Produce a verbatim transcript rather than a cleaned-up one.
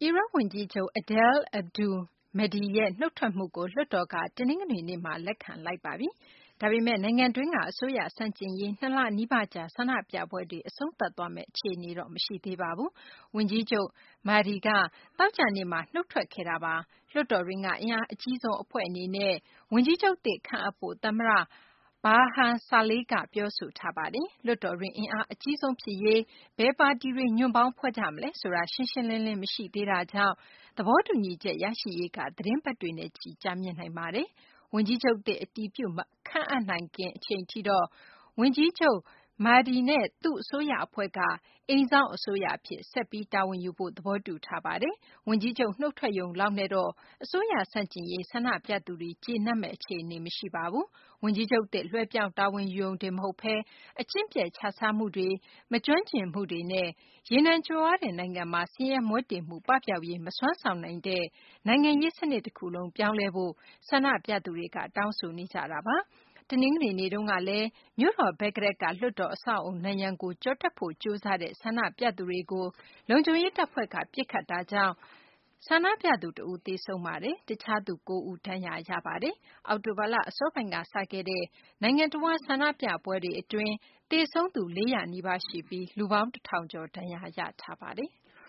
အီရတ်ဝန်ကြီးချုပ် Adel Abdul Mahdi ရဲ့နုတ်ထွက်မှုကိုလွှတ်တော်ကတနင်္ဂနွေနေ့မှာလက်ခံလိုက်ပါပြီ။ဒါပေမယ့်နိုင်ငံတွင်းကအစိုးရဆန့်ကျင်ရေးနှစ်လနီးပါးကြာဆန္ဒပြပွဲတွေအဆုံးသတ်သွားမယ့်အခြေအနေတော့မရှိသေးပါဘူး။ဝန်ကြီးချုပ် Mahdi ကသောကြာနေ့မှာနုတ်ထွက်ခဲ့တာပါ။လွှတ်တော်တွင်းကအင်အားအကြီးဆုံးအဖွဲ့အနေနဲ့ဝန်ကြီးချုပ်သစ်ခန့်အပ်ဖို့သမ္မတBarham Saleh ကပြောဆိုထားပါတယ်။လွှတ်တော်တွင်းအင်အားအကြီးဆုံးဖြစ်ရေးဘယ်ပါတီတွေညွန့်ပေါင်းဖွဲ့ကြမလဲဆိုတာရှင်းရှင်းလင်းလင်းမရှိသေးတာကြောင့်သဘောတူညီချက်ရရှိရေးကသီတင်းပတ်တွေနဲ့ချီကြာမြင့်နိုင်ပါတယ်။ဝန်ကြီးချုပ်သစ်အတည်ပြုခန့်အပ်နိုင်ခင်အချိန်ထိတော့ဝန်ကြီးချုပ် Mahdi နဲ့သူ့အစိုးရအဖွဲ့ကအိမ်စောင့်အစိုးရအဖြစ်ဆက်ပြီးတာဝန်ယူဖို့သဘောတူထားပါတယ်။ဝန်ကြီးချုပ်နုတ်ထွက်ရုံလောက်နဲ့တော့အစိုးရဆန့်ကျင်ရေးဆန္ဒပြသူတွေကျေနပ်မယ့်အခြေအနေမရှိပါဘူး။ဝန်ကြီးချုပ်သစ်လွှဲပြောင်းတာဝန်ယူရုံတင်မဟုတ်ဘဲအကျင့်ပျက်ခြစားမှုတွေမကျွမ်းကျင်မှုတွေနဲ့ရေနံကြွယ်ဝတဲ့နိုင်ငံမှာဆင်းရဲမွဲတေမှုပပျောက်ရေးမစွမ်းဆောင်နိုင်တဲ့နိုင်ငံရေးစနစ်တခုလုံးပြောင်းလဲဖို့ဆန္ဒပြသူတွေကတောင်းဆိုနေကြတာပါ။တနင်္ဂနွေနေ့တုန်းကလည်းမြို့တော်ဘဂ္ဂဒက်ကလွှတ်တော်အဆောက်အအုံနံရံကိုကျော်တက်ဖို့ကြိုးစားတဲ့ဆန္ဒပြသူတွေကိုလုံခြုံရေးတပ်ဖွဲ့ကပစ်ခတ်တာကြောင့်ဆန္ဒပြသူတဦးသေဆုံးပြီးတခြားသူ၉ဦးဒဏ်ရာရခဲ့ပါတယ်။အောက်တိုဘာလအစောပိုင်းကစခဲ့တဲ့နိုင်ငံတဝန်းဆန္ဒပြပွဲတွေအတွင်းသေဆုံးသူလေးရာနီးပါးရှိပြီးလူပေါင်းတထောင်ကျော်ဒဏ်ရာရထားပါတယ်